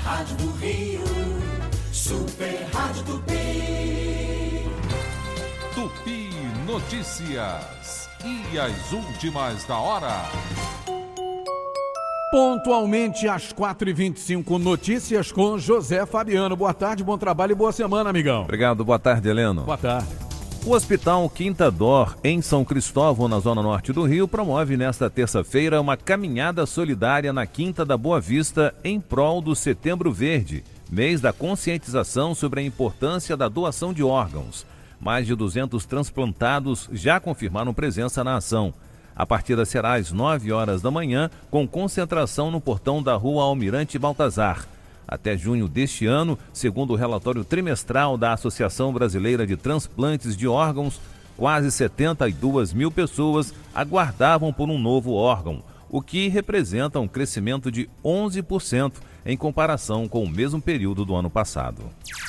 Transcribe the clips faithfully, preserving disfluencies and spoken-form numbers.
Rádio do Rio, Super Rádio Tupi. Tupi Notícias e as últimas da hora. Pontualmente às quatro e vinte e cinco, notícias com José Fabiano. Boa tarde, bom trabalho e boa semana, amigão. Obrigado, boa tarde, Heleno. Boa tarde. O Hospital Quinta Dor, em São Cristóvão, na zona norte do Rio, promove nesta terça-feira uma caminhada solidária na Quinta da Boa Vista em prol do Setembro Verde, mês da conscientização sobre a importância da doação de órgãos. Mais de duzentos transplantados já confirmaram presença na ação. A partida será às nove horas da manhã, com concentração no portão da Rua Almirante Baltazar. Até junho deste ano, segundo o relatório trimestral da Associação Brasileira de Transplantes de Órgãos, quase setenta e duas mil pessoas aguardavam por um novo órgão, o que representa um crescimento de onze por cento em comparação com o mesmo período do ano passado.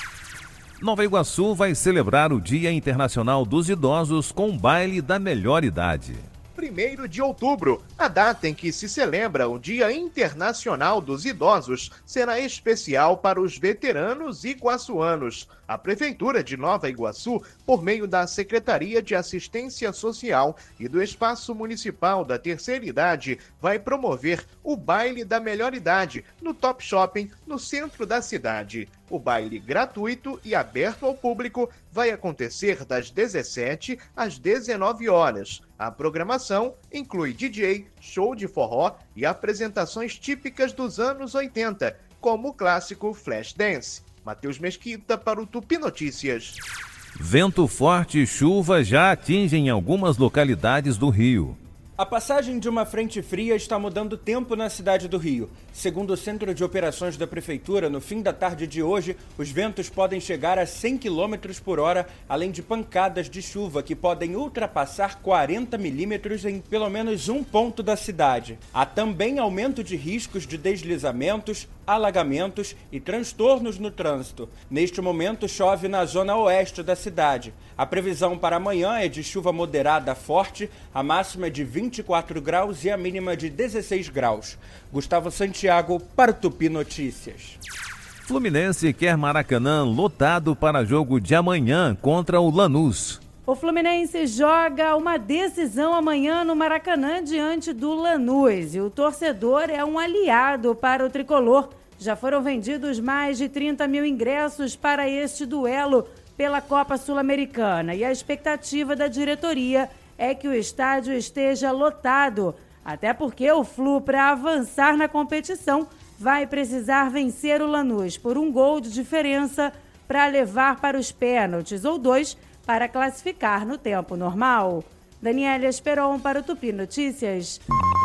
Nova Iguaçu vai celebrar o Dia Internacional dos Idosos com o baile da melhor idade. primeiro de outubro, a data em que se celebra o Dia Internacional dos Idosos, será especial para os veteranos iguaçuanos. A Prefeitura de Nova Iguaçu, por meio da Secretaria de Assistência Social e do Espaço Municipal da Terceira Idade, vai promover o Baile da Melhor Idade no Top Shopping, no centro da cidade. O baile gratuito e aberto ao público vai acontecer das dezessete às dezenove horas. A programação inclui D J, show de forró e apresentações típicas dos anos oitenta, como o clássico Flashdance. Matheus Mesquita para o Tupi Notícias. Vento forte e chuva já atingem algumas localidades do Rio. A passagem de uma frente fria está mudando o tempo na cidade do Rio. Segundo o Centro de Operações da Prefeitura, no fim da tarde de hoje, os ventos podem chegar a cem quilômetros por hora, além de pancadas de chuva que podem ultrapassar quarenta milímetros em pelo menos um ponto da cidade. Há também aumento de riscos de deslizamentos, alagamentos e transtornos no trânsito. Neste momento, chove na zona oeste da cidade. A previsão para amanhã é de chuva moderada a forte, a máxima é de vinte e quatro graus e a mínima de dezesseis graus. Gustavo Santiago para o Tupi Notícias. Fluminense quer Maracanã lotado para jogo de amanhã contra o Lanús. O Fluminense joga uma decisão amanhã no Maracanã diante do Lanús e o torcedor é um aliado para o tricolor. Já foram vendidos mais de trinta mil ingressos para este duelo pela Copa Sul-Americana e a expectativa da diretoria é que o estádio esteja lotado, até porque o Flu, para avançar na competição, vai precisar vencer o Lanús por um gol de diferença para levar para os pênaltis ou dois para classificar no tempo normal. Daniela Esperon para o Tupi Notícias.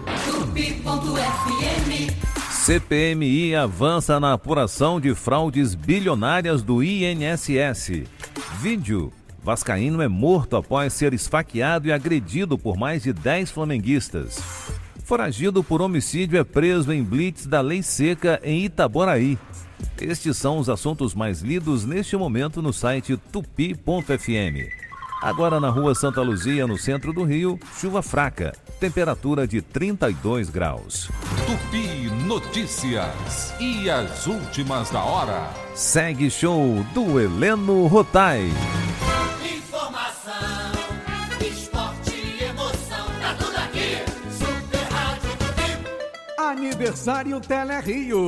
Tupi.fm. C P M I avança na apuração de fraudes bilionárias do I N S S. Vídeo. Vascaíno é morto após ser esfaqueado e agredido por mais de dez flamenguistas. Foragido por homicídio é preso em blitz da Lei Seca em Itaboraí. Estes são os assuntos mais lidos neste momento no site tupi ponto f m. Agora na rua Santa Luzia, no centro do Rio, chuva fraca, temperatura de trinta e dois graus. Tupi Notícias e as últimas da hora. Segue show do Heleno Rotai. Informação, esporte e emoção, tá tudo aqui. Super Rádio Tupi. Aniversário Tele Rio.